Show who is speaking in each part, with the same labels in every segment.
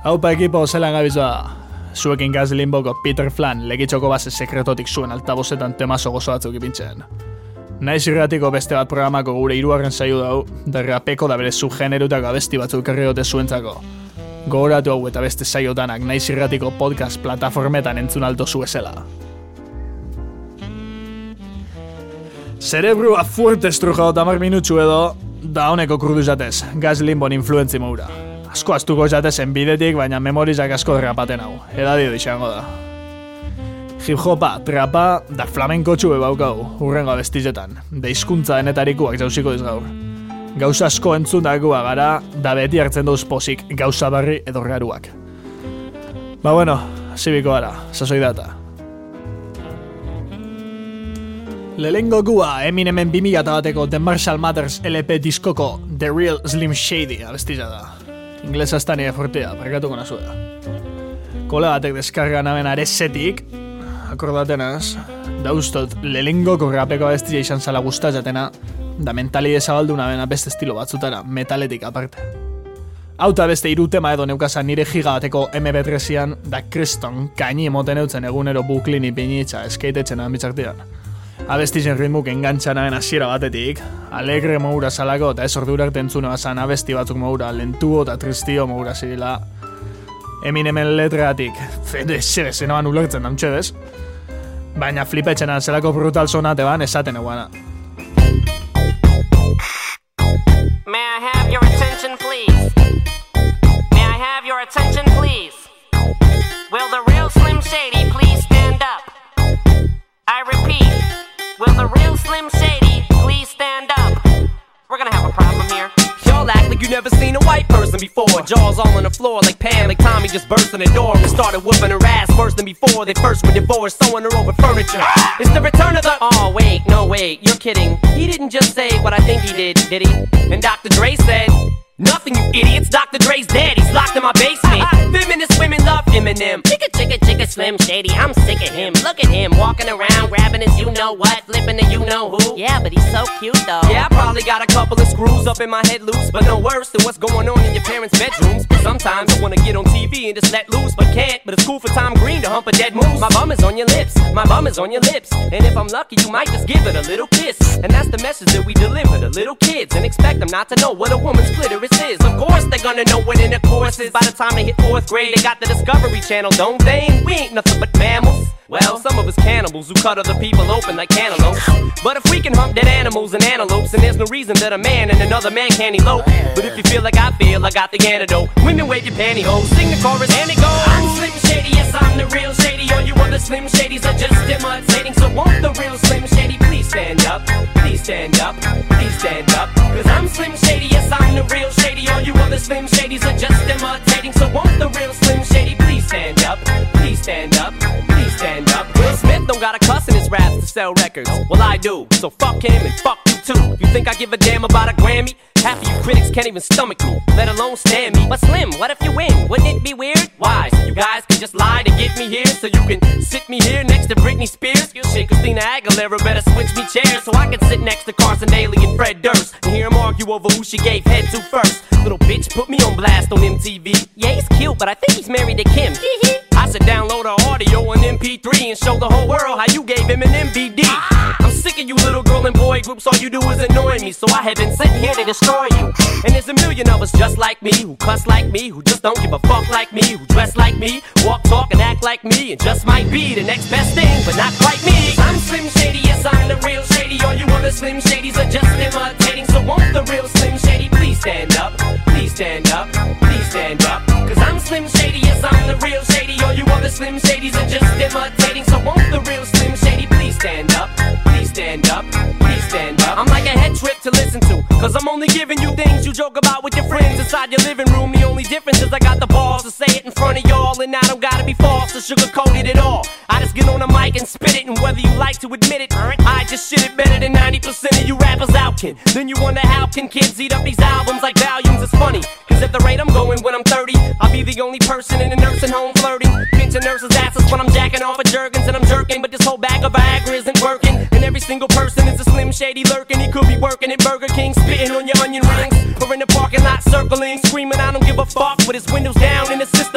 Speaker 1: Haupa ekipo zelan gabizoa. Zuekin Gas Limboko Peter Flan legitxoko base sekretotik zuen altabozetan temazo gozo batzuk ipintzen. Naiz irratiko beste bat programako gure hirugarren saio dau, da rapeko da bere subgenerutako abesti batzuk karriote zuentzako. Gogoratu hau eta beste saiotanak Naiz irratiko podcast plataformetan entzun alto zuezela. Zerebrua fuerte estrujado 10 minutxu edo, da honeko kurdu jatez, Gas Limbon influentzi moura. Asko astuko jatezen bidetik, baina memorizak asko derrapaten hau, edadio izango da. Hip-hopa, trapa, da flamenko txube baukau, hurrengo abestizetan, da hizkuntza denetarikuak jauziko diz gaur. Gauza asko entzundakua gara, da beti hartzen dauz pozik gauza barri edo raruak. Ba bueno, zibiko gara, sasoi data. Lehengo gua Eminemen 2001ko The Marshall Mathers LP diskoko The Real Slim Shady abestiza da. Inglesa ez da nire fortea, parkatuko nazuela. Kola batek deskarga naben arezetik, akordatenaz, dauztot lehengo rapeko abestia izan zala gustazatena, da mentalide zabalduna bena beste estilo batzutara, metaletik aparte. Auta beste irutema edo neukazan nire gigabateko MP3-ian, da kriston kaini emoten eutzen egunero buklin ipinitza eskeitetxen ambitzartian. Abestizen ritmuk engantxan naben hasiera batetik, alegre moura salako eta ez ordu arte entzune bazan abesti batzuk moura, lentuo eta tristio moura zirila. Eminemen letratik, zer zenoan ulertzen damtxedez, baina flipetxena zelako brutal sonate ban esaten eguana.
Speaker 2: May I have your attention, please? May I have your attention, please? Will the real Slim Shady please stand up? I repeat, will the real Slim Shady please stand up? We're gonna have a problem here.
Speaker 3: Y'all act like you never seen a white person before. Jaws all on the floor like Pam, like Tommy just burst in the door and started whooping her ass worse than before. They first were divorced, sewing her over furniture. It's the return of the... Oh, wait, no, wait, you're kidding. He didn't just say what I think he did he? And Dr. Dre said... Nothing, you idiots. Dr. Dre's dead. He's locked in my basement. Feminist women love Eminem. Chicka, Slim Shady. I'm sick of him. Look at him walking around, grabbing his you-know-what, flipping the you-know-who. Yeah, but he's so cute, though. Yeah, I probably got a couple of screws up in my head loose, but no worse than what's going on in your parents' bedrooms. Sometimes I wanna get on TV and just let loose, but can't. But it's cool for Tom Green to hump a dead moose. My bum is on your lips. My bum is on your lips. And if I'm lucky, you might just give it a little kiss. And that's the message that we deliver to little kids, and expect them not to know what a woman's clitoris is. Of course they're gonna know what intercourse is. By the time they hit 4th grade, they got the Discovery Channel, don't they? And we ain't nothing but mammals. Well, some of us cannibals who cut other people open like cantaloupes. But if we can hump dead animals and antelopes, then there's no reason that a man and another man can't elope. But if you feel like I feel, I got the antidote. Women wave your pantyhose, sing the chorus and it goes. I'm Slim Shady, yes I'm the real Shady. All you other Slim Shadys are just imitating. So won't the real Slim Shady please stand up? Please stand up, please stand up. Cause I'm Slim Shady, yes I'm the real Shady. All you other Slim Shadys are just imitating. So won't the real Slim Shady please stand up? Please stand up, please stand up. Will Smith don't got a cuss in his raps to sell records. Well I do, so fuck him and fuck you too. You think I give a damn about a Grammy? Half of you critics can't even stomach me, let alone stand me. But Slim, what if you win? Wouldn't it be weird? Why? So you guys can just lie to get me here, so you can sit me here next to Britney Spears? Shit, Christina Aguilera better switch me chairs so I can sit next to Carson Daly and Fred Durst and hear them argue over who she gave head to first. Little bitch put me on blast on MTV. Yeah, he's cute, but I think he's married to Kim. I should download her audio on MP3 and show the whole world how you gave him an MVD. I'm sick of you little girl and boy groups, all you do is annoy me, so I have been sitting here to destroy you. And there's a million of us just like me, who cuss like me, who just don't give a fuck like me, who dress like me, walk, talk, and act like me, and just might be the next best thing, but not quite me. I'm Slim Shady, yes I'm the real Shady. All you other Slim Shadys are just imitating. So won't the real Slim Shady please stand up? Please stand up, please stand up. Cause I'm Slim Shady, yes I'm the real Shady. All you other Slim Shadys are just imitating. So won't the real Slim Shady please stand up? Please stand up, please stand up. I'm like a head trip to listen to, cause I'm only giving you things you joke about with your friends inside your living room. The only difference is I got the balls to say it in front of y'all, and I don't gotta be false or sugarcoated at all. I just get on the mic and spit it, and whether you like to admit it, I just shit it better than 90% of you rappers out can. Then you wonder how can kids eat up these albums like volumes? It's funny, cause at the rate I'm going when I'm 30, I'll be the only person in a nursing home flirting, pinching nurses' asses when I'm jacking off of Jergens and I'm jerking. But this whole bag of Viagra isn't working, and every single person is a Slim Shady lurking. He could be working at Burger King, spitting on your onion rings, or in the parking lot circling, screaming I don't give a fuck with his windows down in the system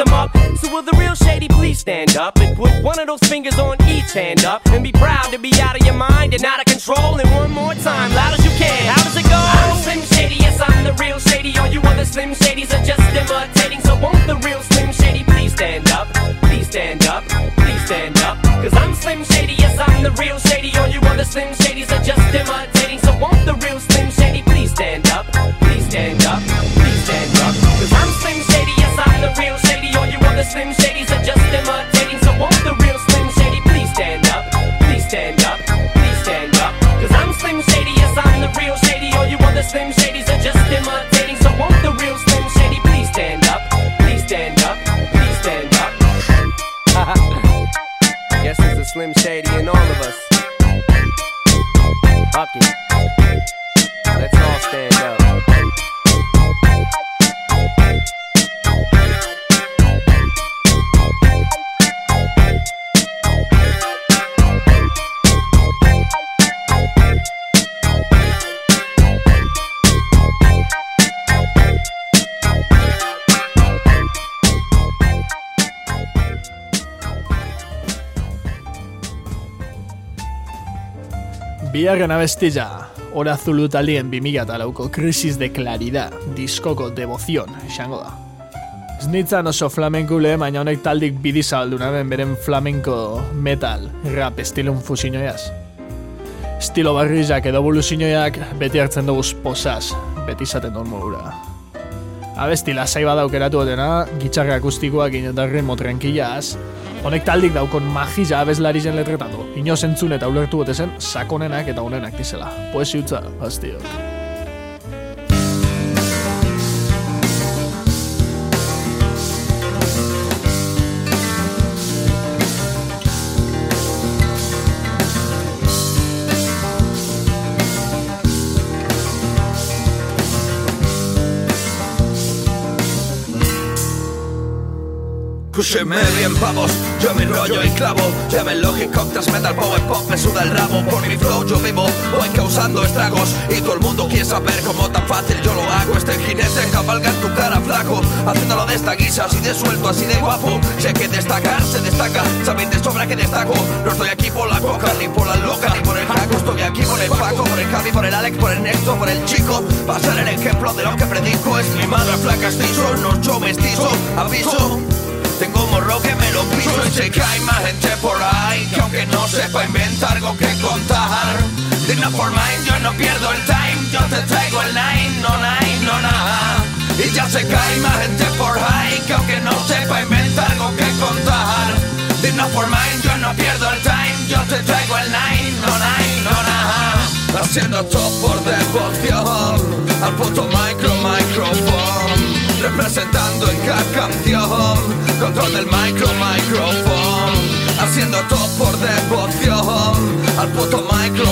Speaker 3: them up. So will the real shady please stand up and put one of those fingers on each hand up and be proud to be out of your mind and out of control. And one more time, loud as you can. How does it go? I'm Slim Shady, yes, I'm the real Shady. All you other Slim Shadys are just imitating. So won't the real Slim Shady please stand up? Please stand up, please stand up. Cause I'm Slim Shady, yes, I'm the real Shady. All you other Slim Shadys are just imitating. So won't the real Slim Shady please stand up? Please stand up, please stand up. Cause I'm Slim Shady, yes, I'm the real Shady. All you other Slim Shadys are just imitating. So won't the real Slim Shady please stand up? Please stand up, please stand up. Cause I'm Slim Shady, yes, I'm the real Shady. All you other Slim Shadys are just imitating. So won't the real Slim Shady please stand up? Please stand up, please stand up. Guess there's a Slim Shady in all of us. Fuck it. Let's all stand up.
Speaker 1: Bigarren abestia, Hora Zulu taldien 2004ko Crisis de Claridad diskoko Devoción esango da. Ez nintzen oso flamenkule, baina honek taldik bidizabalduna den beren flamenko metal rap estilun fusioiaz. Estilo barrizak edo evoluzioak beti hartzen dugu posaz, beti izaten duen modura. Abesti lasai badauk eratu dena, gitxarra akustikoak eta ritmo tranquilaz. Honek taldik daukon magia abeslari zen letretan du. Inoz entzun eta ulertu bote zen sakonenak eta honenak dizela. Poesi utza, hastiok.
Speaker 4: Escúcheme bien pavos, yo mi rollo y clavo. Llamen lógico, octas, metal, power pop, me suda el rabo. Por mi flow yo vivo, voy causando estragos. Y todo el mundo quiere saber cómo tan fácil yo lo hago. Este jinete cabalga en tu cara flaco, haciéndolo de esta guisa, así de suelto, así de guapo. Sé que destacar se destaca, saben de sobra que destaco. No estoy aquí por la coca, ni por la loca, ni por el jaco. Estoy aquí por el Paco, por el Javi, por el Alex, por el Nexto, por el chico. Va a ser el ejemplo de lo que predico. Es mi madre flaca, castizo, no yo mestizo, aviso. Tengo morro que me lo piso y sé que hay más gente por ahí que aunque no sepa inventar algo que contar. De una forma yo no pierdo el time, yo te traigo el nine, no nada. Y ya sé que hay más gente por ahí que aunque no sepa inventar algo que contar. De una forma yo no pierdo el time, yo te traigo el nine, no nada. Haciendo todo por devoción al puto microphone. Representando en cada canción, control del microphone. Haciendo todo por devoción al puto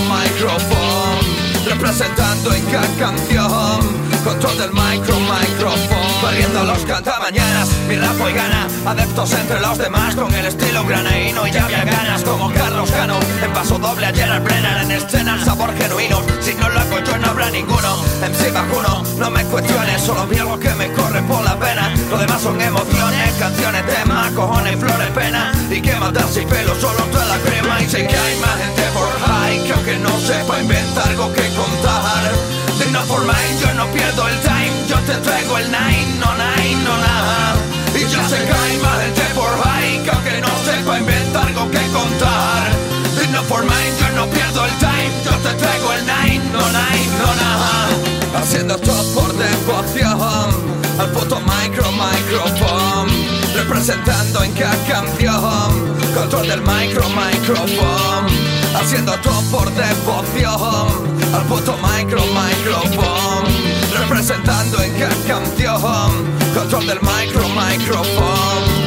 Speaker 4: microphone. Representando en cada canción, control del microphone. Barriendo los cantamañanas, mi rap hoy gana adeptos entre los demás con el estilo granaíno. Y ya había ganas como Carlos Cano en paso doble a Gerard Brennan en escena el sabor genuino. Si no lo hago yo no habrá ninguno. MC vacuno, no me cuestiones, solo vi algo que me corre por la pena. Lo demás son emociones, canciones, temas, cojones, flores, pena. Y que matar sin pelo, solo toda la crema. Y sé que hay más gente por high que aunque no sepa inventar algo que contar. De una forma yo no pierdo el time, yo te traigo el nine, no nada. Y ya sé que hay más gente por ahí que aunque no sepa inventar algo que contar. De una forma yo no pierdo el time, yo te traigo el nine, no nada. Haciendo todo por devoción al puto microphone. Representando en cada canción, control del microphone. Haciendo todo por devoción al puto microphone. Representando en cada canción, control del microphone.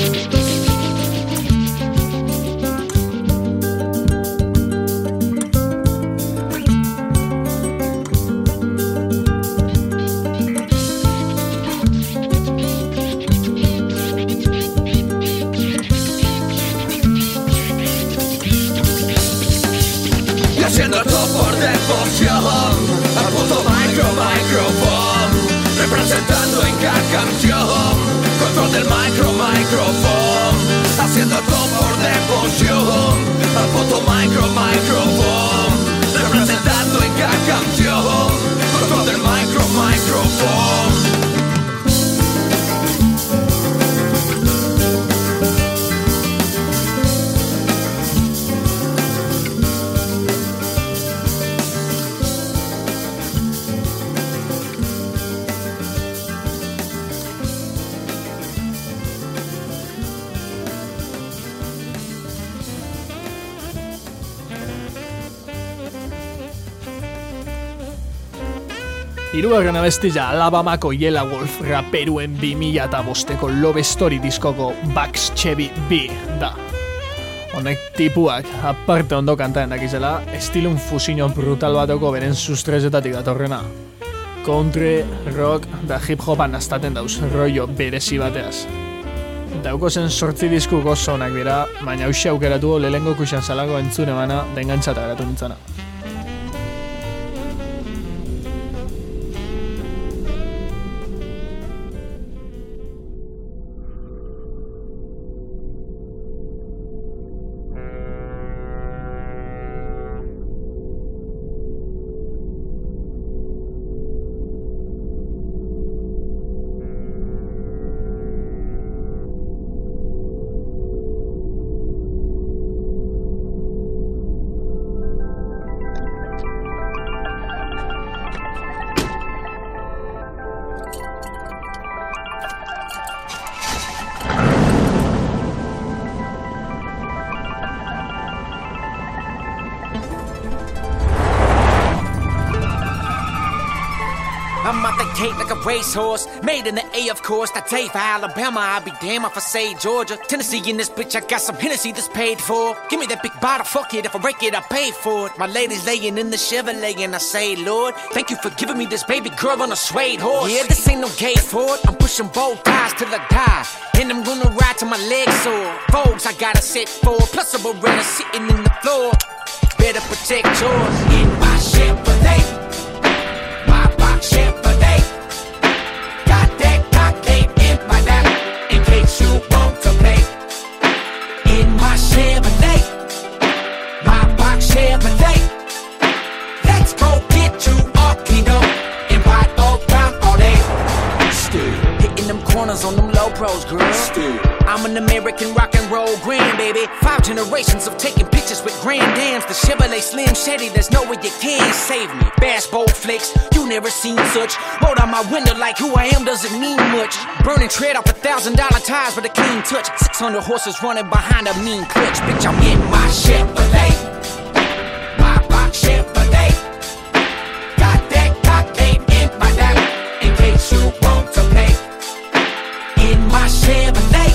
Speaker 4: Haciendo todo por devoción al puto microphone. Representando en cada canción control del microphone, haciendo todo por devoción. Al puto microphone, representando en cada canción. Control del microphone.
Speaker 1: Hirugarren abestia Alabamako Yellow Wolf raperuen 2005ko Love Story diskoko Bugs Chevy B da. Honek tipuak aparte ondo kantaen dakizela, estilun fusio brutal bateko beren sustrezetatik datorrena. Country, rock da hip-hopan astaten dauz rollo berezi bateaz. Dauko zen 8 diskuk oso onak dira, baina hauxe aukeratu lehengo kuxan salako entzune bana dengantzata geratu nintzana.
Speaker 5: I'm out the gate like a racehorse, made in the A, of course. That day for Alabama, I'll be damn if I say Georgia. Tennessee in this bitch, I got some Hennessy that's paid for. Give me that big bottle, fuck it, if I break it, I pay for it. My lady's laying in the Chevrolet and I say, Lord, thank you for giving me this baby girl on a suede horse. Yeah, this ain't no gay for it, I'm pushing both ties till I die. And I'm gonna ride till my legs sore. Vogues I gotta sit for, plus a Beretta sitting in the floor. Better protect yours. In my Chevrolet, my box Chevrolet. Got that cockade in my lap, in case you want to play. In my Chevrolet, my box Chevrolet. Let's go get you all cleaned up and ride all down all day. Still hitting them corners on them low pros, girl. Still I'm an American rock and roll grand, baby. 5 generations of taking pictures with grand dams. The Chevrolet Slim Shady, there's no way you can save me. Bass bowl flicks, you never seen such. Rolled out my window like who I am doesn't mean much. Burning tread off $1,000 tires with a clean touch. 600 horses running behind a mean clutch. Bitch, I'm in my Chevrolet, my box Chevrolet. Got that cockade in my lap, in case you want to play. In my Chevrolet,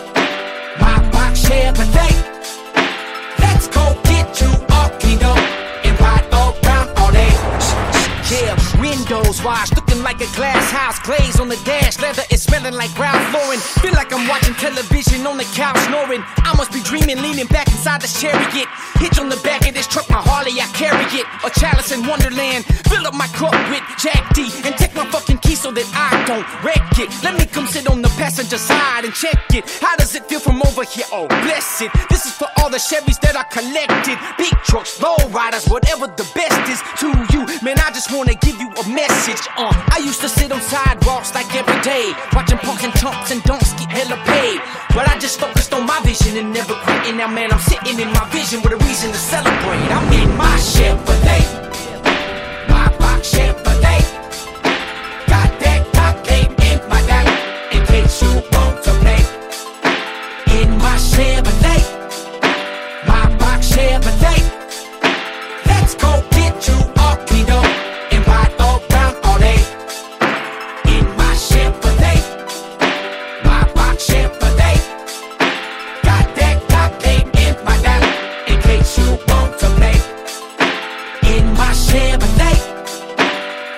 Speaker 5: Chevrolet. Let's go get you all cleaned up and ride all down all day. Yeah, windows washed, looking like a glass house. Glaze on the dash, leather is smelling like Ralph Lauren. Feel like I'm watching television on the couch snoring. I must be dreaming, leaning back inside the chariot. Hitch on the back of this truck, my Harley, I carry it. A chalice in Wonderland, fill up my cup with Jack D. And take my fucking key so that I don't wreck it. Let me come sit on the passenger side and check it. How does it feel from over here? Oh, bless it. This is for all the Chevys that I collected. Big trucks, low riders, whatever the best is to you. Man, I just wanna give you a message. I used to sit on sidewalks like every day, watching punks and chumps and donks get hella paid. But I just focused on my vision and never quit. And now, man, I'm sitting in my vision with a reason to celebrate. I'm in my Chevrolet, my box Chevrolet. Got that cockade in my lap, in case you want to play. In my Chevrolet, my box Chevrolet. Let's go get you all cleaned up and ride all down all day. In my Chevrolet, my box Chevrolet. Got that cockade in my lap, in case you want to play. In my Chevrolet,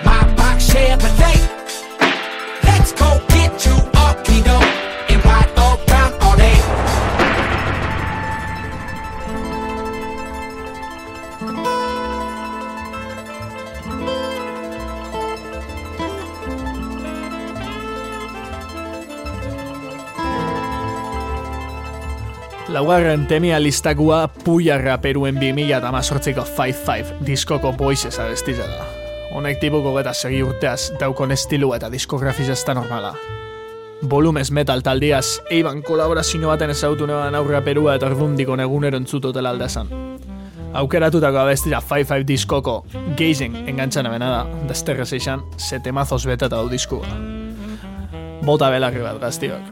Speaker 1: Laugarren temia listakua Puya raperuen 2018ko 5-5 diskoko Voices abestia da. Honek tipuko eta segi urteaz daukon estilu eta diskografia ez da normala. Volumes metal taldiaz eiban kolaborazio baten ezautu neban aurra perua eta ordundiko egunero entzutotela aldezan. Aukeratutako abestia 5-5 diskoko Gazing engantxan ebena da, desterrez eixan, 7 mazos beteta du diskua. Bota belarri bat gaztiok.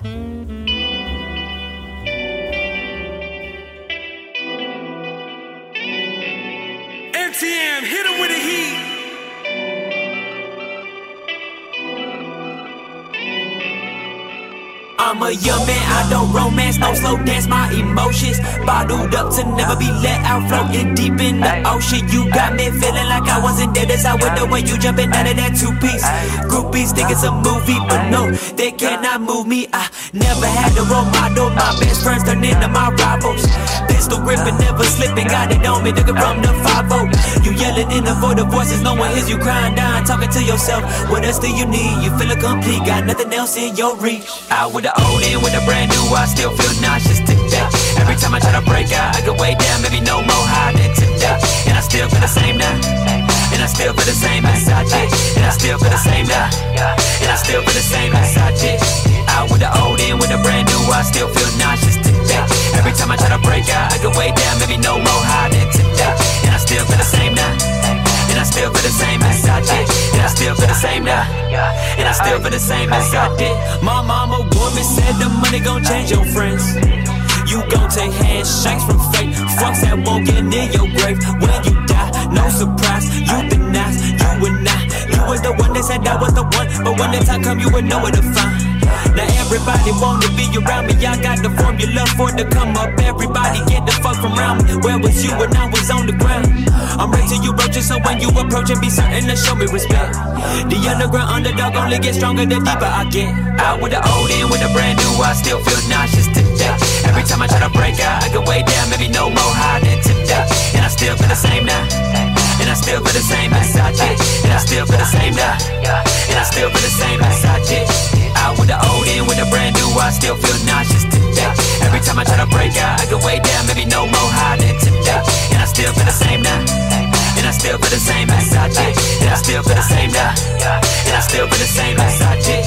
Speaker 6: MTM, hit him with a heat.
Speaker 5: I'm a young man, I don't romance, no slow dance, my emotions bottled up to never be let out, floating deep in the ocean. You got me feeling like I wasn't there, that's how with the way you jumping out of that two-piece. Groupies think it's a movie, but no, they cannot move me. I never had a role model, my best friends turned into my rivals. Pistol gripping, never slipping, got it on me, looking from the 5-0. You yelling in the void of voices, no one hears you crying down, talking to yourself. What else do you need? You feel complete, got nothing else in your reach. Out with the old in with a brand new, I still feel nauseous today. Every time I try to break out, I get way down, maybe no more high than today. And I still feel the same now, and I still feel the same inside it. And I still feel the same now, and I still feel the same inside it. Out with the old in with a brand new, I still feel nauseous today. Every time I try to break out, I get way down, maybe no more high than today. And I still feel the same now, and I still feel the same inside it. And I still feel the same now, and I still feel the same inside it. My mama woman said the money gon' change your friends. You gon' take handshakes from fake fucks that won't get near your grave. When you die, no surprise, you been nice, you were not. You was the one that said I was the one, but when the time come you would know where to find. Now everybody wanna be around me, I got the formula for it to come up. Everybody get the fuck from around me. Where was you when I was on the ground? I'm right to you roaches, so when you approach and be certain to show me respect. The underground underdog only gets stronger the deeper I get. Out with the old in with the brand new, I still feel nauseous today. Every time I try to break out, I get way down, maybe no more high than today. And I still feel the same now, and I still feel the same inside it. And I still feel the same now, and I still feel the same inside it. Out with the old in with the brand new, I still feel nauseous today. Every time I try to break out, I get way down, maybe no more high than today. And I still feel the same now, and I still feel the same inside it. And I still feel the same now, and I still feel the same inside it.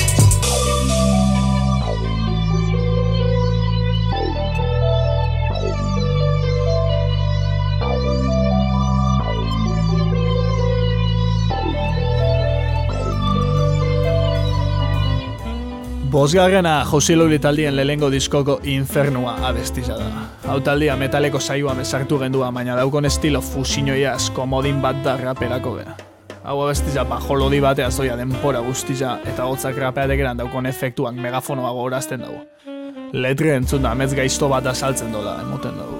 Speaker 1: Bosgarrena Josi Loli taldien lehengo diskoko Infernua abestia da. Hau taldia metaleko saioa mesartu gendua, baina daukon estilo fusioiaz komodin bat da raperako bea. Hau abestia bajolodi batea zoia denpora guztia eta hotzak rapeatek eran daukon efektuak megafonoa gogorazten dugu. Letre entzun da amets gaizto bat azaltzen dola, emoten dugu.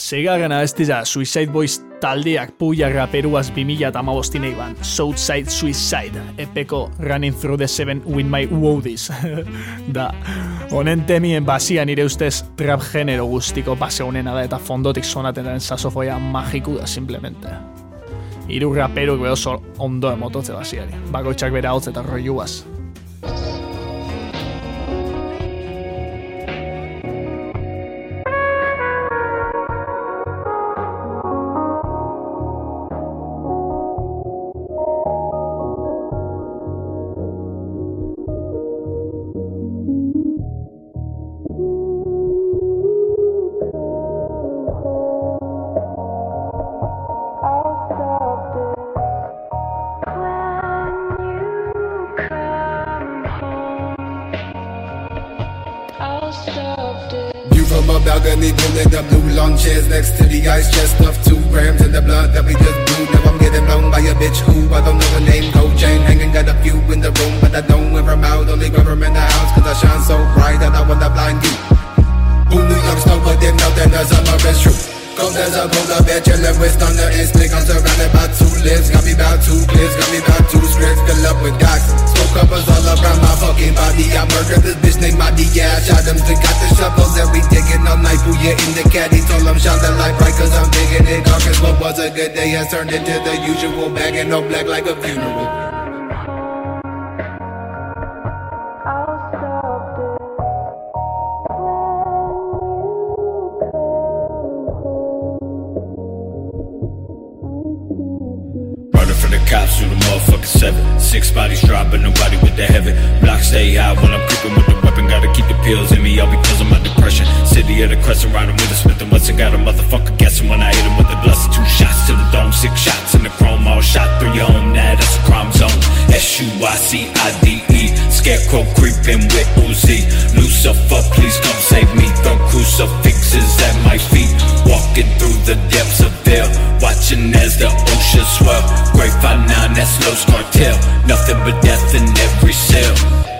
Speaker 1: Seigarren abestia Suicide Boys taldeak puia raperuaz 2015 eiban Southside Suicide epeko Running Through the Seven With My Woodies da. Honen temien basia nire ustez trap genero guztiko base honena da eta fondotik sonaten den sasofoia magiku da simplemente. Hiru raperuk behozo ondo emototze basiari, bakoitzak bera hotz eta rolluaz.
Speaker 7: balcony, pulling up blue long chairs next to the ice chest, stuffed 2 grams in the blood that we just brewed. Now I'm getting blown by a bitch who I don't know her name. Gold chain hanging, got a few in the room, but I don't wear them out. Only wear them in the house, cause I shine so bright that I wanna blind you. Who knew young snow, but didn't know that there's a rest true. Cold as a polar bear, chillin' with thunder and slick. I'm surrounded by 2 lips, got me about 2 clips, got me about 2 scripts, fill up with docs. Smoke covers all around my fucking body. I murdered this bitch named Madi, yeah, I shot him. Still got the shovels that we digging all night. Booyah in the caddy, told him shine the light bright, cause I'm digging it dark. Cause what was a good day has turned into the usual, bagging all black like a funeral.
Speaker 8: Cops through the motherfucking 7. 6 bodies drop, but nobody with the heavy. Block stay high when I'm creeping with the weapon. Gotta keep the pills in me, all because of my depression. City of the crescent, riding with a Smith & Wesson. Got a motherfucker guessing when I hit him with the blessing. 2 shots to the dome, 6 shots in the chrome. All shot through your home, now that's a crime zone. SUICIDE, scarecrow creeping with Uzi. Lucifer, please come save me. Throw crucifixes at my feet. Walking through the depths of hell, watching as the ocean swell. Great 5-9, that's Los Cartel. Nothing but death in every cell.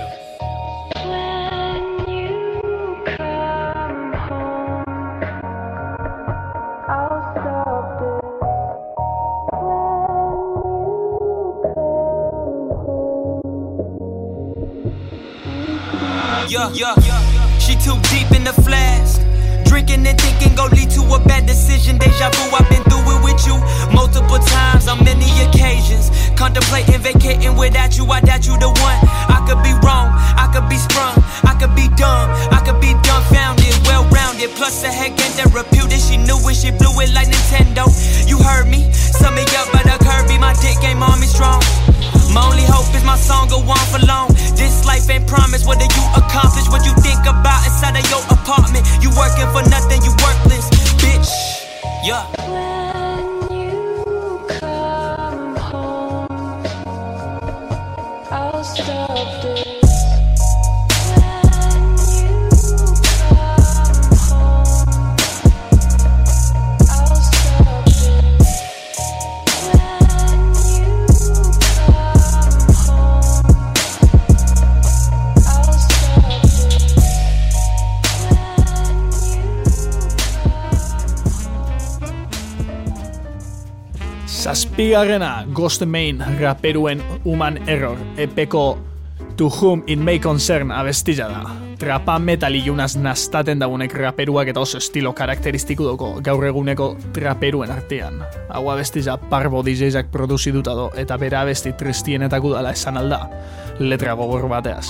Speaker 5: Yeah, she too deep in the flask. Drinking and thinking gon' lead to a bad decision. Deja vu, I've been through it with you multiple times on many occasions. Contemplating vacating without you, I doubt you the one. I could be wrong, I could be sprung, I could be dumb, I could be dumbfounded, well-rounded. Plus her head gained that reputed. She knew it, she blew it like Nintendo. You heard me, sum me up by the Kirby. My dick game on me strong. My only hope is my song go on for long. This life ain't promised. What do you accomplish? What you think about inside of your apartment? You working for nothing, you worthless, bitch. Yeah.
Speaker 9: When you come home, I'll stop this.
Speaker 1: Zazpigarrena, Ghost Main raperuen Human Error, epeko To Whom It May Concern abestila da. Trapa metal ilunaz nastaten dagunek raperuak eta oso estilo karakteristiku duko gaur eguneko traperuen artean. Hau abestila Parbo DJak produziduta do eta bera abesti tristienetako dala esan alda, letra gogor bateaz.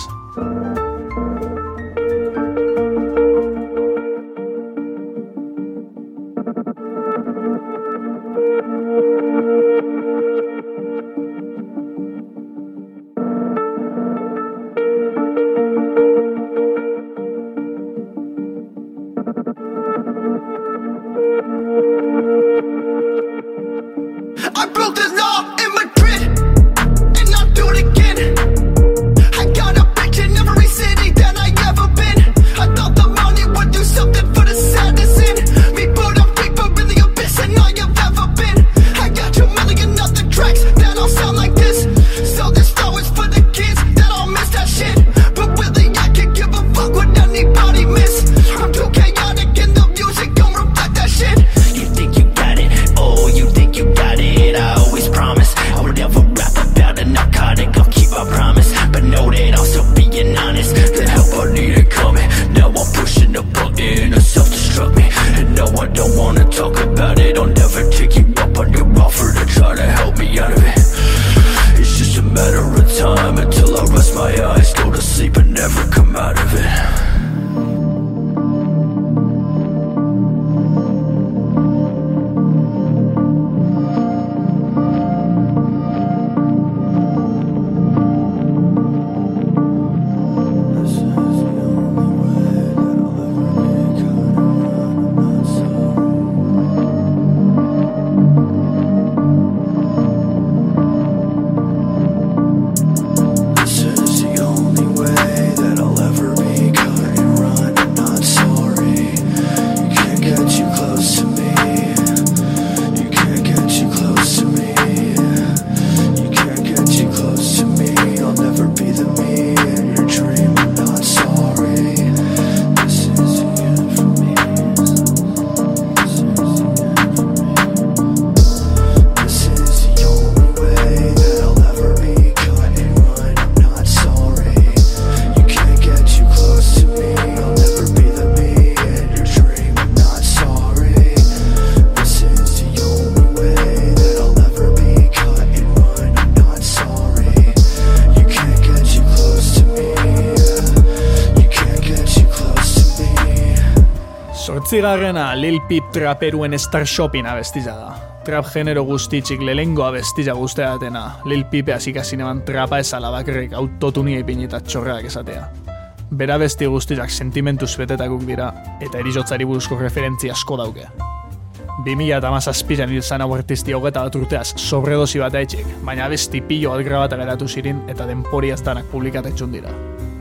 Speaker 1: Zortzigarrena Lil Peep traperuen Star Shopping abestiza da. Trap genero guztitxik lehengo abestiza guzteatena. Lil Peep azikazinean trapa ezala bakarrik autotunia ipinita txorrak esatea. Bera besti guztiak sentimentuz betetakuk dira, eta erizotzari buruzko referentzia asko dauke. 2017an hil zan hau artisti 21 urteaz sobredosi bat haitxik, baina abesti pilo bat grabata geratu zirin eta denporiaz danak publikatetxun dira.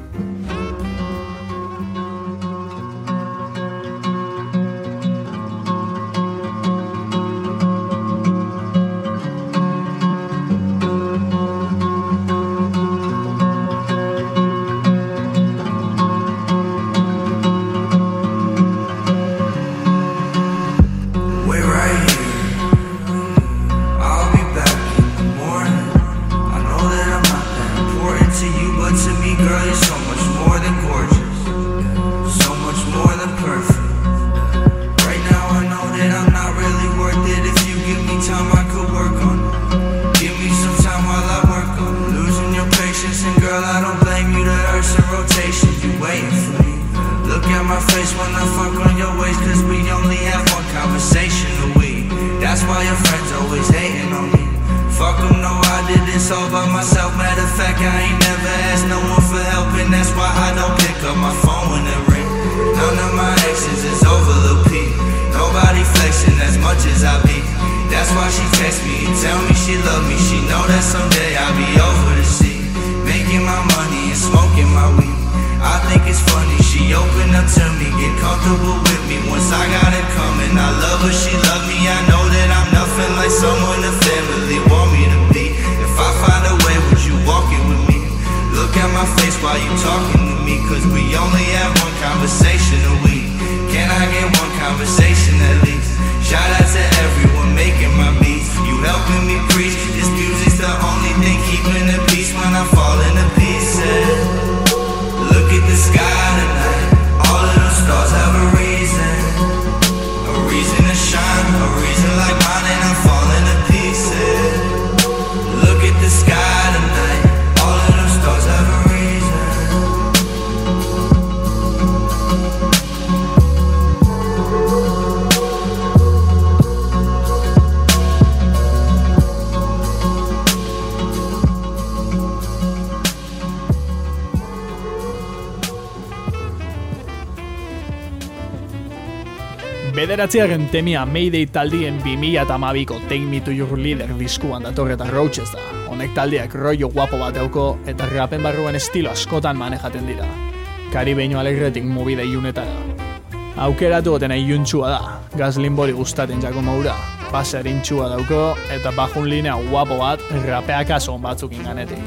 Speaker 1: Bederatziaren temia Mayday taldien 2012ko Take Me to Your Leader diskuan datorreta Roaches da. Honek taldeak rollo guapo bat dauko eta rapen barruen estilo askotan manejaten dira. Karibeño alegretik movida ilunetara. Aukeratu goten iluntxua da, Gaslin bori gustaten jako maura, baserin txua dauko eta bajun linea guapo bat rapeak azon batzuk inganetik.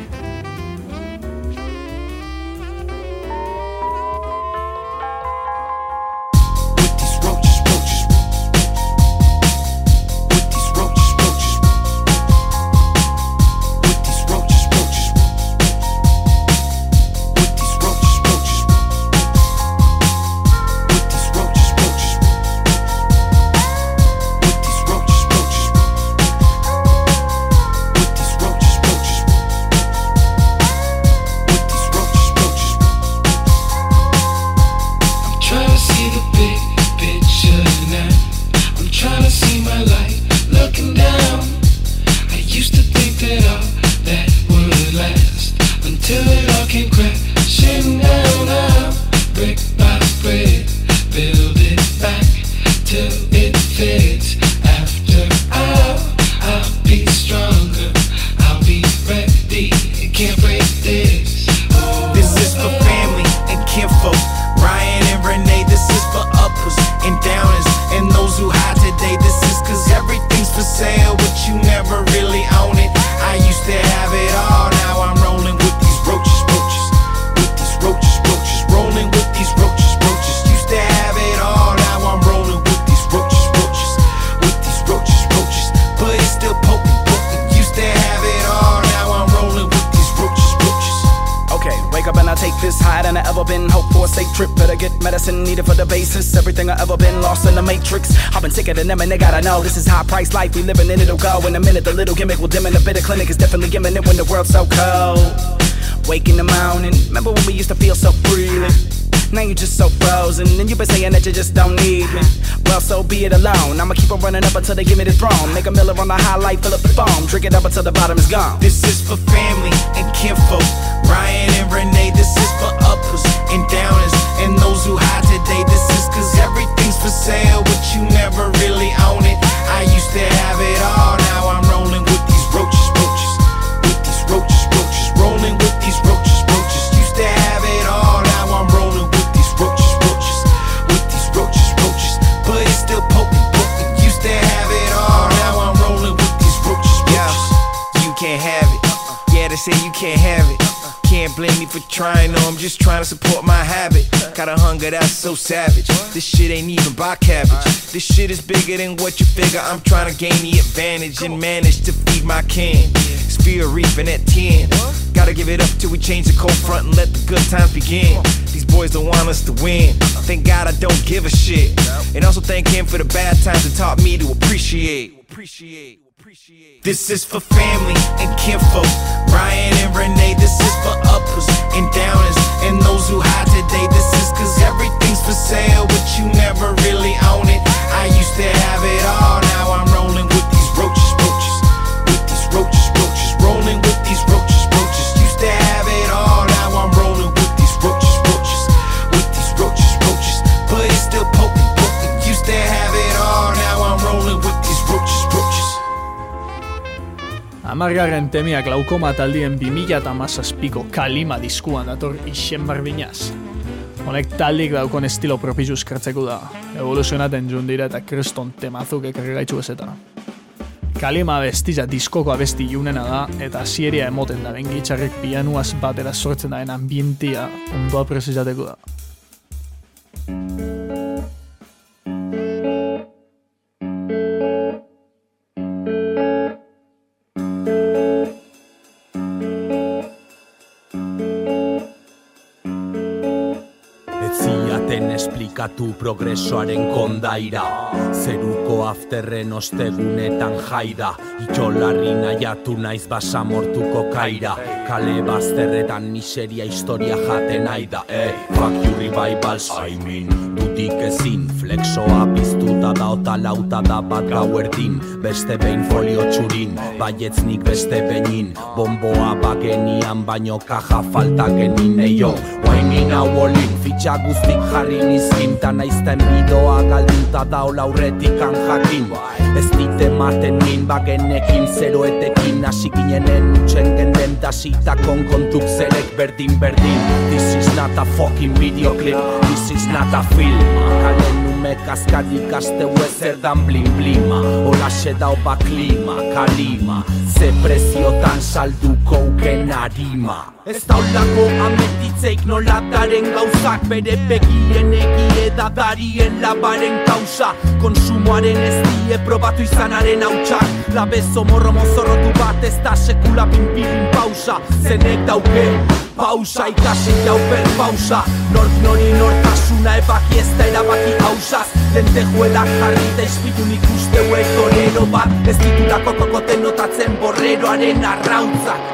Speaker 10: Them and they gotta know this is high price life we living in. It'll go in a minute. The little gimmick will dim in a bit of clinic is definitely imminent when the world's so cold. Wake in the morning, remember when we used to feel so freely? Now you just so frozen, and you've been saying that you just don't need me. Well, so be it alone. I'ma keep on running up until they give me the throne. Make a Miller on the highlight, fill up the foam, drink it up until the bottom is gone.
Speaker 11: This is for family and kinfolk, Ryan and Renee. This is for uppers and downers and those who hide today. This is cause everything's for sale, but you never really own it. I used to have it all, now I'm rolling with these roaches, roaches, with these roaches, roaches, rolling with these roaches, roaches. Used to have it all, now I'm rolling with these roaches, roaches, with these roaches, roaches, but it's still poking, poking. Used to have it all, now I'm rolling with these roaches, roaches. Yeah, you can't have it. Yeah, they say you can't have it. Can't blame me for trying, no, I'm just trying to support my habit. Got a hunger that's so savage. This shit ain't even by cabbage. This shit is bigger than what you figure. I'm trying to gain the advantage and manage to feed my kin. Spear reaping at 10. Gotta give it up till we change the cold front and let the good times begin. These boys don't want us to win. Thank God I don't give a shit. And also thank him for the bad times that taught me to appreciate. This is for family and kinfolk, Ryan and Renee. This is for uppers and downers and those who hide today. This is cause everything's for sale, but you never really own it. I used to have it all, now I'm rolling with these roaches, roaches, with these roaches, roaches, rolling with these roaches, roaches. Used to have it all, now I'm rolling with these roaches, roaches, with these roaches, roaches, but it's still poking, poking. Used to have it all, now I'm rolling with these roaches, roaches.
Speaker 1: Amargarren temia glaukoma taldien 2017ko Kalima diskuan dator isen barbinaz. Honek taldik daukon estilo propizuz kertzeko da, evoluzionaten jundira eta kriston temazuk ekarri gaitxu bezeta. Kalima abestiza diskoko abesti iunena da, eta sieria emoten da bengitxarrek pianuaz batera sortzen daen ambientia ondo aprezizateko da.
Speaker 12: Esplikatu progresoaren kondaira, zeruko afterren ostegunetan jaida, itxolarri nahiatu naiz basamortuko kaira, kale bazterretan miseria historia jaten aida. Fuck you revivals, I mean, dudik ezin, flexoa piztuta da ota lauta da bat gauerdin, beste behin folio txurin, baietznik beste behin, bomboa bagenian baino kaja falta genin eio, guainin hau olin, fitxa guztik jarri nizkin, ta naizten bidoa galduta daola aurretikan jakin. Ez dite maten min bagenekin, zeroetekin, hasi ginenen utxen genden tasita konkontuk zerek berdin. This is not a fucking video clip, this is not a film. Kalen nume kaskarik asteu ezer dan blin-blima, holaxe daupa klima, kalima, ze preziotan salduko uken harima. Ez daulako ametitzeik nolataren gauzak, bere begien egie da darien labaren kausa, konsumoaren ez die probatu izanaren hautsak, labezo morro mozorrotu bat ez da sekula pinpilin pausa, zenek dauke pausa ikasi jauper pausa, nork nori nortasuna ebaki ez da erabaki hausaz, lentejuela jarri da izpilun ikusteu torero bat, ez ditulako kokoten notatzen borreroaren arrautzak.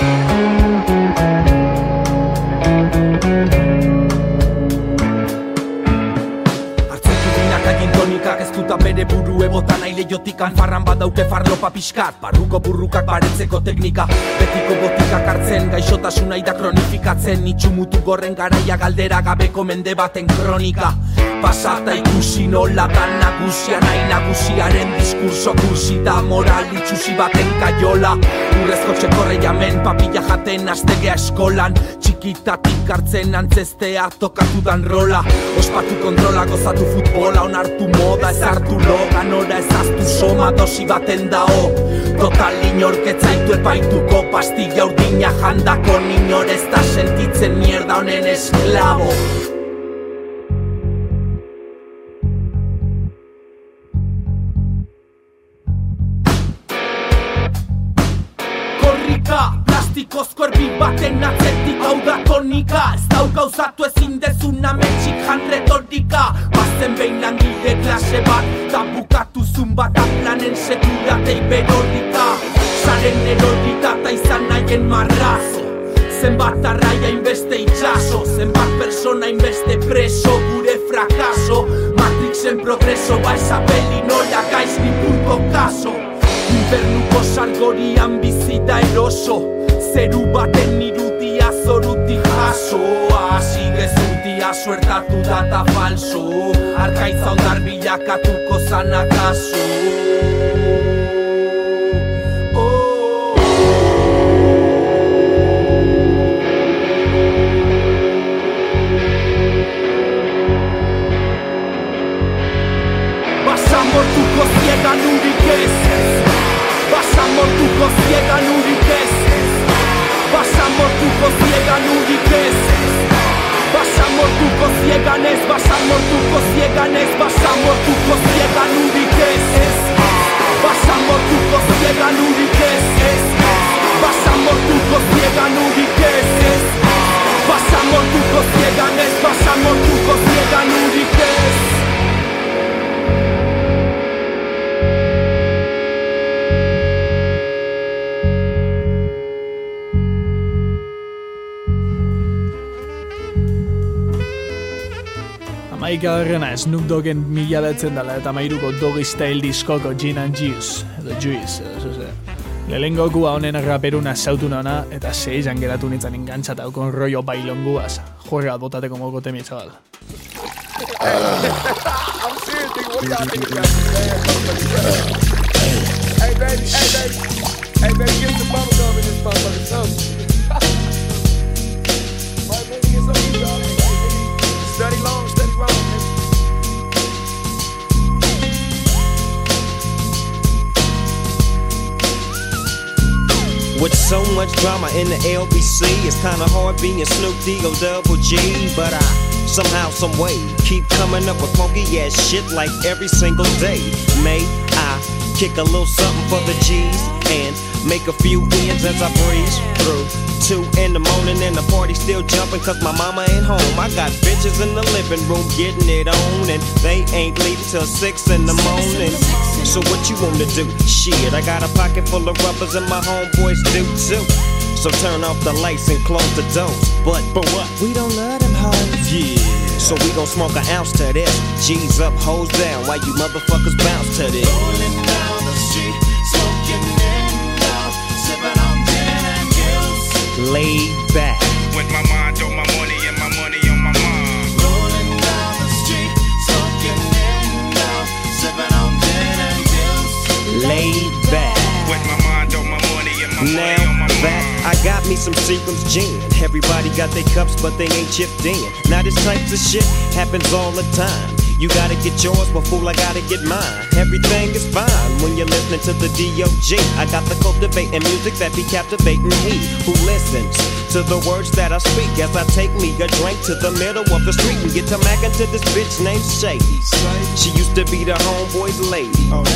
Speaker 12: Ez duta bere buru ebotan aile jotikan, farran badauke farlopa pixkat, barruko burrukak baretzeko teknika, betiko botikak hartzen, gaixotasuna ida kronifikatzen, itxumutu gorren garaia galdera gabeko mende baten kronika. Pasata ikusi nola da nagusia, nahi nagusiaren diskurso kursita, moral itxusi baten kaiola, urrezko txekorre jamen, papilla jaten astegea eskolan, txikitatik hartzen antzestea tokatudan rola, ospatu kontrola, gozatu futbola, onartu moda, ez hartu logan, ora ez aztu soma dosi baten dao, total inorketzaitu epaituko, pastilla urdina jandako ninor ez da sentitzen mierda honen esklabo. Plastikozko erbi baten atzetik hau da tonika, ez dau gauzatu ezin dezuna metxik jan retorika, bazen behin langile klase bat, da bukatu zun bat aplanen seguratei berorrika, saren erorrita ta izan nahien marrazo, zenbat arraia inbeste itxaso, zenbat pertsona inbeste preso, gure frakaso Matrixen progreso, esa peli nola gaiz ni punto kaso Infernuko salgorian bizita eroso Zeru baten irudia zorutik jaso Asi gezutia suertatu data falso Arkaitza ondar bilakatuko zanakaso Basamortuko ziegan urik ez Basamortuko ziegan urik ez Basamortuko ziegan urik ez Basamortuko ziegan ez Basamortuko ziegan ez Basamortuko ziegan urik ez Basamortuko ziegan urik ez Basamortuko ziegan urik ez Basamortuko ziegan ez Basamortuko ziegan urik ez
Speaker 1: Amaikagarrena Snoop Doggen 2009 dela eta 13ko Doggy Style diskoko Gin and Juice edo Juice edo zuze. Lehengokua honen raperuna zautu nona eta zeizan geratu nintzen engantzatau kon rollo bailonguaz. Jorra botateko moko temi, chaval.
Speaker 13: I'm serious, nigga. What do y'all think about this? Hey, baby. Hey, baby, get some bubble gum in this motherfucker, something. Right, baby, get some of y'all. Study long, study wrong, nigga.
Speaker 14: With so much drama in the LBC, it's kinda hard being Snoop D-O double G, but I somehow, some way keep coming up with funky ass shit like every single day. May I kick a little something for the G's and make a few ends as I breeze through 2 in the morning and the party still jumping cause my mama ain't home. I got bitches in the living room getting it on and they ain't leaving till 6 in the morning. So what you wanna do? Shit, I got a pocket full of rubbers and my homeboys do too. So turn off the lights and close the doors. But what? We don't love them hoes. Yeah. So we gon' smoke an ounce to this. G's up, hoes down, while you motherfuckers bounce to this.
Speaker 11: Rolling down the street, smoking in love, sipping on gin and juice.
Speaker 14: Laid back.
Speaker 15: With my mind on my money and my money on my mind.
Speaker 11: Rolling down the street, smoking in love, sipping on gin and juice.
Speaker 14: Laid back.
Speaker 15: With my mind on my money and my money on my mind.
Speaker 14: I got me some Seagram's gin. Everybody got their cups, but they ain't chipped in. Now this types of shit happens all the time. You gotta get yours, but fool, I gotta get mine. Everything is fine when you're listening to the D.O.G. I got the cultivating music that be captivating he who listens to the words that I speak as I take me a drink to the middle of the street and get to mackin' to this bitch named Shady. She used to be the homeboy's lady.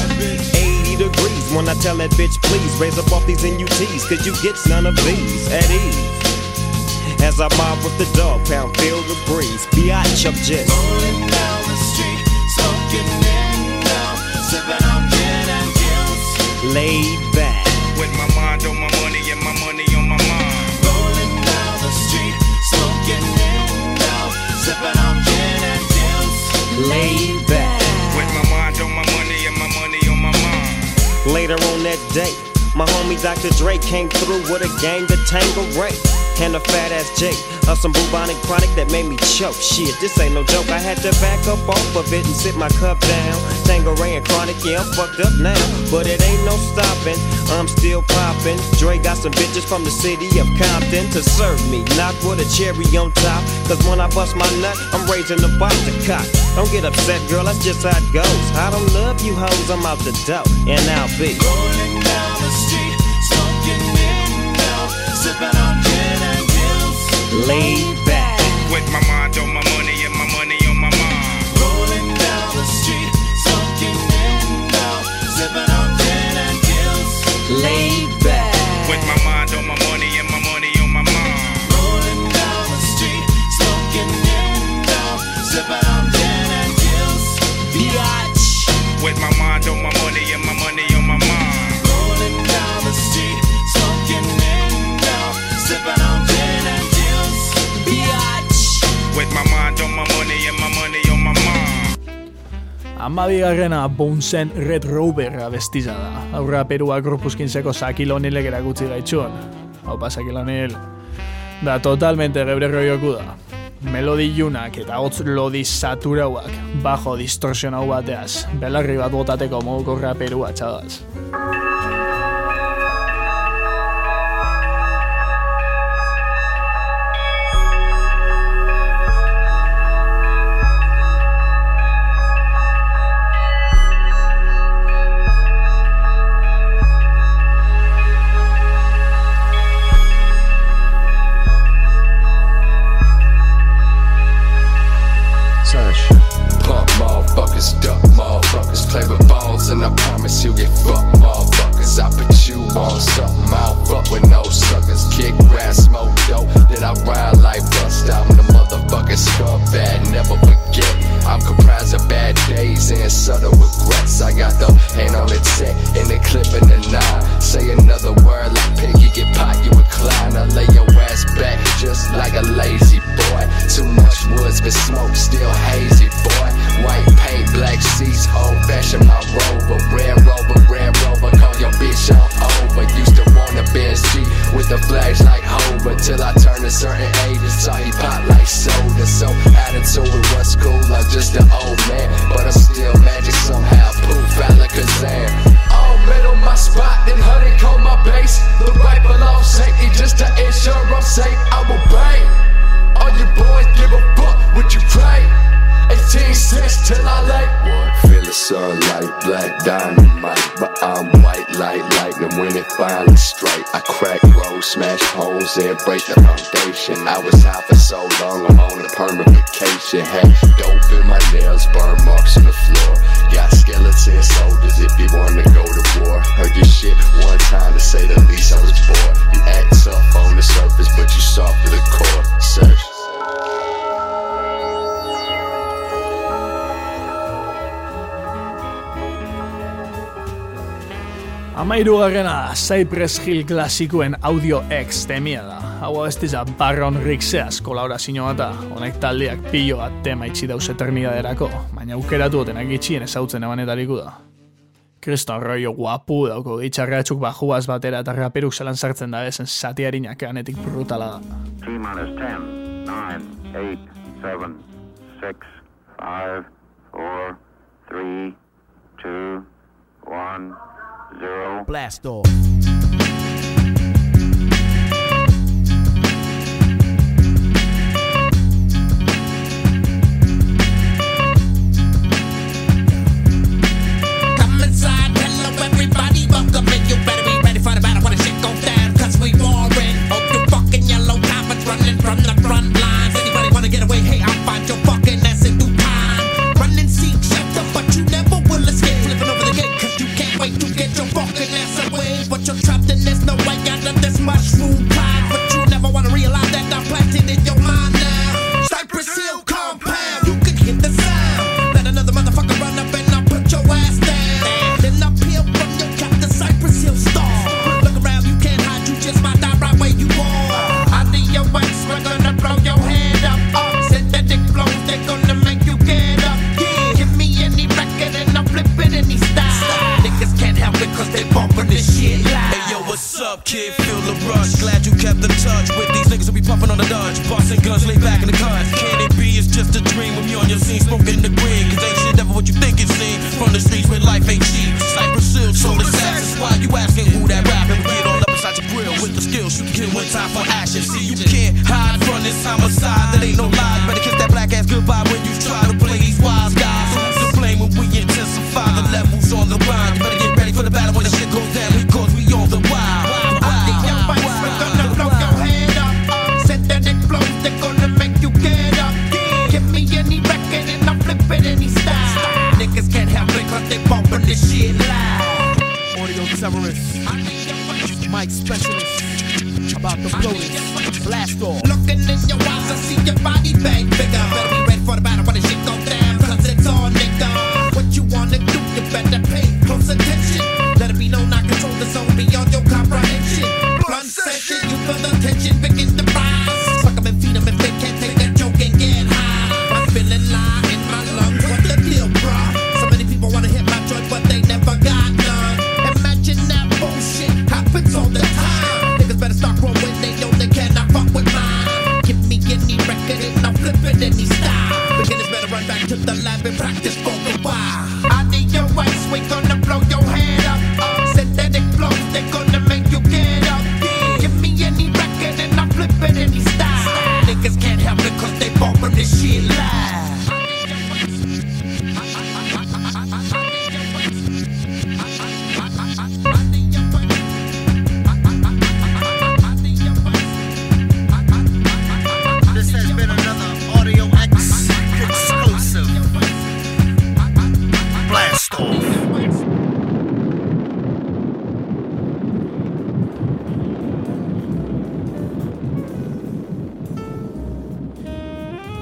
Speaker 14: 80 degrees when I tell that bitch, please raise up off these NUTs, cause you get none of these at ease. As I mob with the dog pound, feel the breeze. Biatch up just
Speaker 11: rolling down the street, smoking in love, sipping on gin and juice.
Speaker 14: Laid back.
Speaker 15: With my mind on my money and my money on my mind.
Speaker 11: Rolling down the street, smoking in love, sipping on gin and juice.
Speaker 14: Laid back.
Speaker 15: With my mind on my money and my money on my mind.
Speaker 14: Later on that day, my homie Dr. Dre came through with a gang to Tangeray and a fat ass J of some bubonic chronic that made me choke. Shit, this ain't no joke. I had to back up off of it and sit my cup down. Tangeray and chronic, yeah, I'm fucked up now, but it ain't no stopping. I'm still popping. Dre got some bitches from the city of Compton to serve me, not with a cherry on top. Cause when I bust my nut, I'm raising the bar to cock. Don't get upset, girl, that's just how it goes. I don't love you hoes, I'm out the dough, and I'll be
Speaker 11: rolling down the street, smoking in love, sipping on gin and juice.
Speaker 14: Laid back.
Speaker 15: With my mind on my money and my money on my mind.
Speaker 11: Rolling down the street, smoking in love, sipping on gin and juice.
Speaker 14: Laid back.
Speaker 15: With my mind on my money and my money on my mind.
Speaker 11: Rolling down the street, smoking in love, sipping on gin and juice. Biatch.
Speaker 15: With my mind on my money and my money on my mind.
Speaker 11: Rolling down the street, smoking in love, sipping on gin and juice. Biatch.
Speaker 1: Amabigarrena Bonesen Red Rover abestiza da. Aurra Perua korpuskintzeko Sakilonilek erakutsi gaitxun. Haupa Sakilonil. Da totalmente gebre roioku da. Melodiunak eta hotz lodi saturauak, bajo distorsionau bateaz, belarri bat botateko moduko raperua txadaz.
Speaker 16: Play with balls and I promise you get fucked, motherfuckers. I put you on something, I don't fuck with no suckers. Kick grass, smoke dope, then I ride like bust. I'm the motherfucking scumbag, never forget. I'm comprised of bad days and subtle regrets. I got the hand on the tech and the clip in the 9. Say another word like piggy, get pot, you recline. I lay your ass back just like a lazy boy. Too much wood's been smoked, still hazy, boy. White paint, black seats, old fashioned my Rover. Red Rover, call your bitch on over. Used to wanna Benz G with the flags like Hova. Till I turned a certain age and saw he pop like soda. So attitude was cool, I'm just an old man. But I'm still magic somehow, poof, Alakazam. All metal my spot, then honeycomb my base. The right below safety, just to ensure I'm safe. I will bang. All you boys give a fuck what you pray. 18 cents till I lay. Feel the sunlight, black dynamite, but I'm white like lightning when it finally strike. I crack roads, smash holes, and break the foundation. I was high for so long, I'm on a permanent vacation. Had dope in my nails, burn marks on the floor. Got skeleton soldiers if you wanna go to war. Heard your shit one time, to say the least, I was bored. You act tough on the surface, but you soft to the core. Search.
Speaker 1: Amairugarrena Cypress Hill klasikuen Audio X temia da. Hau abestiza Baron Rixeaz kolaborazio bata, honek taldeak pilo bat tema itxi dauz eternidaderako, baina aukeratu otenak itxien ezautzen ebanetariku da. Kriston rollo guapu dauko gitxarratxuk bajuaz batera eta raperuk zelan sartzen da bezen satiarinak anetik brutala da.
Speaker 17: T-10, 9, 8, 7, 6, 5, 4, 3, 2, 1... Zero.
Speaker 10: Blast off.
Speaker 5: Come inside, hello everybody, welcome in. You better be ready for the battle when the shit goes down, cause we warring. Oh, you fucking yellow cowards running from the front lines. Anybody wanna get away? Hey, I'll find your fucking ass in due time. Run and seek shelter, but you never will escape. Flipping over the gate, cause you can't wait to get your fucking ass away. But you're trapped in this, no way out of this mushroom pie. But you never wanna realize that I'm planted in your mind now. Cypress Hill compound, you can hear the sound. Let another motherfucker run up and I'll put your ass down. Then I'll peel from your cap the Cypress Hill star. Look around, you can't hide, you just might die right where you are. I need your wax, we're gonna blow your head up. Synthetic flows, they're gonna make you get up. Yeah, give me any record and I'll flip it any style. Niggas can't help it cause they bumpin' this shit loud.
Speaker 11: Hey yo, what's up, kid? Feel the rush. Glad you kept in touch with these niggas who be puffin' on the Dutch. Bustin' guns, lay back in the cut. Can it be? It's just a dream with me on your scene, smoking the green. Cause ain't shit ever what you think it seems. From the streets where life ain't cheap. Cypress Hill, soul assassins. Why you asking who that rappin'? We get all up inside your grill with the skills. You can kill one time for action. See, you can't hide from this homicide. That ain't no lie. Better kiss that black ass goodbye when you try to play these wise guys. Who's to blame when we intensify the levels on the line? You better get ready for the battle when the shit goes down. Because we on the wild.
Speaker 5: I think your face, we're gonna blow your head up. Synthetic flows, they're gonna make you get up. Give me any record and I'll flip it any style. Niggas can't help it cause they bumpin' this shit loud.
Speaker 10: Audio terrorists, mic specialists, about to blow this. Blast off.
Speaker 5: Looking in your eyes, I see your body bang bigger. Better be ready for the battle when the shit go down, cause it's all nigga. What you wanna do, you better pay close attention. Let it be known I control the zone beyond your comprehension. Blunt session, you feel the tension, begin to rise. Fuck 'em and feed 'em if they can't take a joke and get high. I'm feeling lie in my lungs, what the deal, bruh? Some of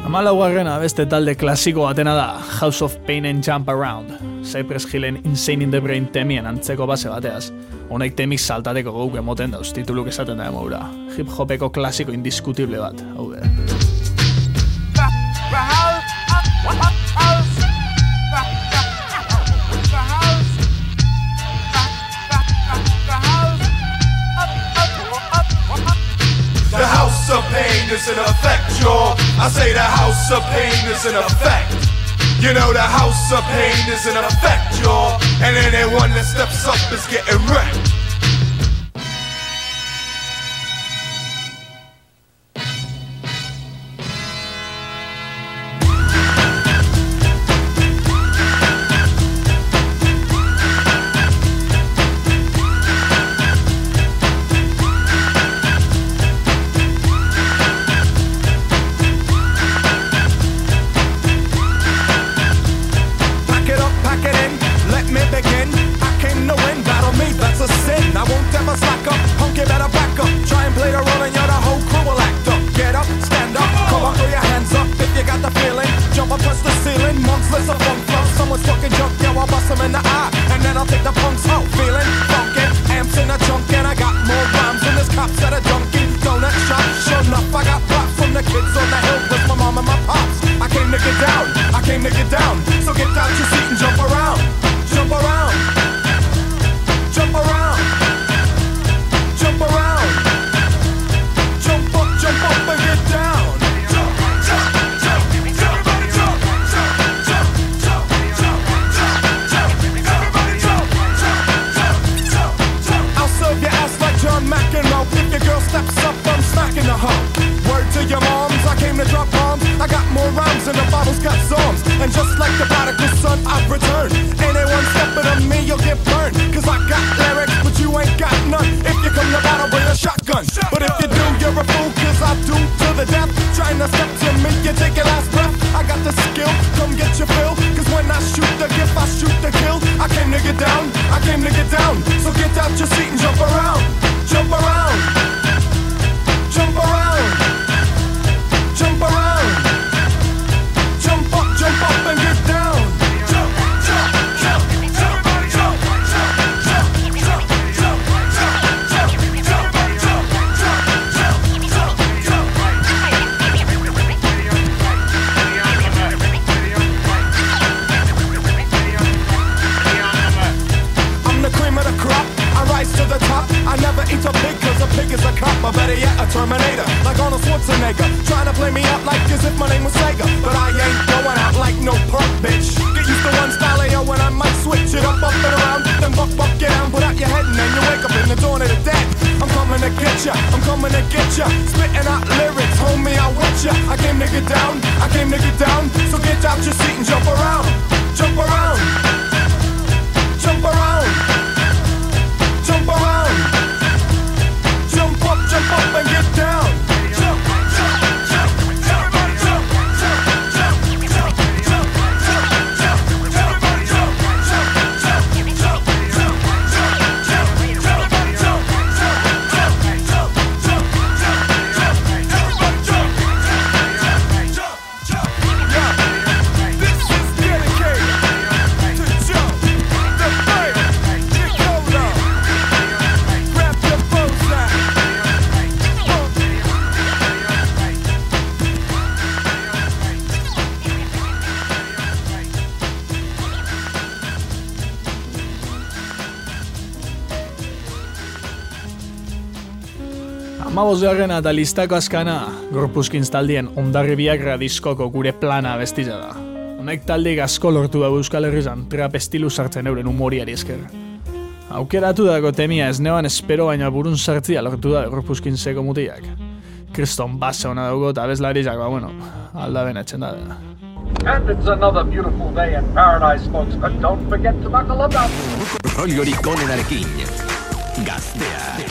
Speaker 1: Hamalaugarrena beste talde klasiko batena da, House of Pain and Jump Around. Cypress Hillen Insane in the Brain temien antzeko base bateaz. Honek temik saltateko gauke moten dauz, tituluk esaten da emaura. Hip-hopeko klasiko indiskutible bat, hau be.
Speaker 18: The house of pain is in effect, y'all. I say the house of pain is in effect. You know the house of pain is in effect, y'all. And anyone that steps up is getting wrecked.
Speaker 1: Amabosgarrena eta listako azkana, Gorpuzkin taldien Ondarribiagra diskoko gure plana bestiza da. Honek taldeik asko lortu da Euskal Herrizan trap estilu sartzen euren humoriari esker. Aukeratu dako temia ez neban espero baina burun sartzia lortu da Gorpuzkin seko mutiak. Kriston basa hona dugu eta bezlariak, alda benetzen da.
Speaker 19: And it's another beautiful day in paradise, folks, but don't forget to buckle up.
Speaker 20: Rollorik onenarekin, Gaztea.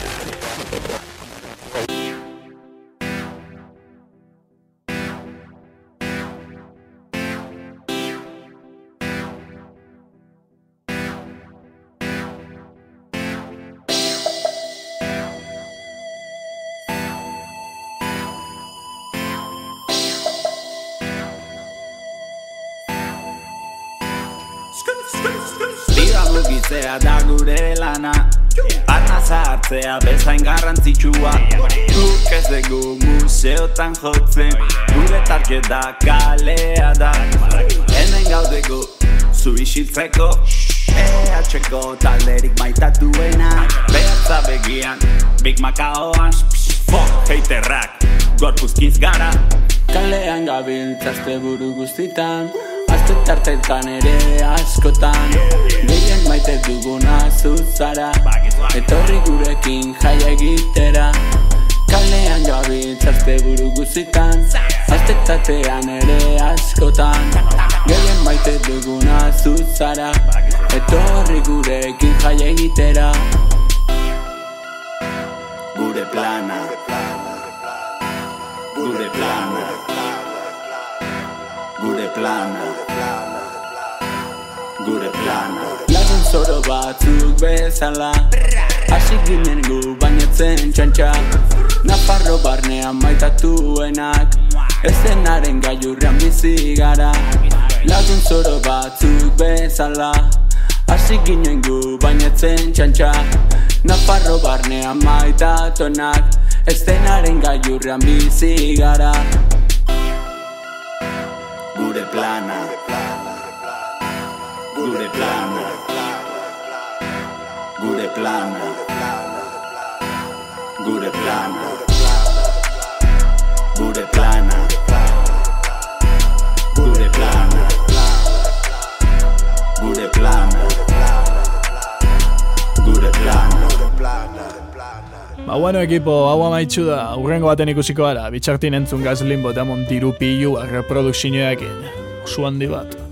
Speaker 10: mugitzea da gure lana. Arna zahartzea bezain garrantzitsua. Guk ez dugu museotan jotzen, gure target da kalea da. Hemen gaudegu zu isiltzeko, EH-ko talderik maitatuena. Behatza begian, Big Macaoan, fuck haterrak, gorpuzkiz gara. Kalean gabiltzazte buru guztitan, azte tartetan ere askotan. Gehien maite duguna zuzara, etorri gurekin jaia egitera. Kalean gabiltzazte buru guztitan, azte tartean ere askotan. Gehien maite duguna zuzara, etorri gurekin jaia egitera. Gure plana, gure plana, gure plana, gure plana. Lagun zoro batzuk bezala, hasi ginen gu bainatzen txantxa. Nafarro barnean maitatuenak, eszenaren gailurrean bizi gara. Lagun zoro batzuk bezala, hasi ginen gu bainatzen txantxa. Nafarro barnean maitatuenak, eszenaren gailurrean bizi gara. Gure plana, gure plana, gure plana, gure plana, gure plana, gure plana, gure plana, gure plana.
Speaker 1: Ba bueno ekipo, hau amaitxu da, urrengo baten ikusiko gara, bitxartin entzun Gaz Limbo eta Montiru pilua reprodukzioekin, oso handi bat.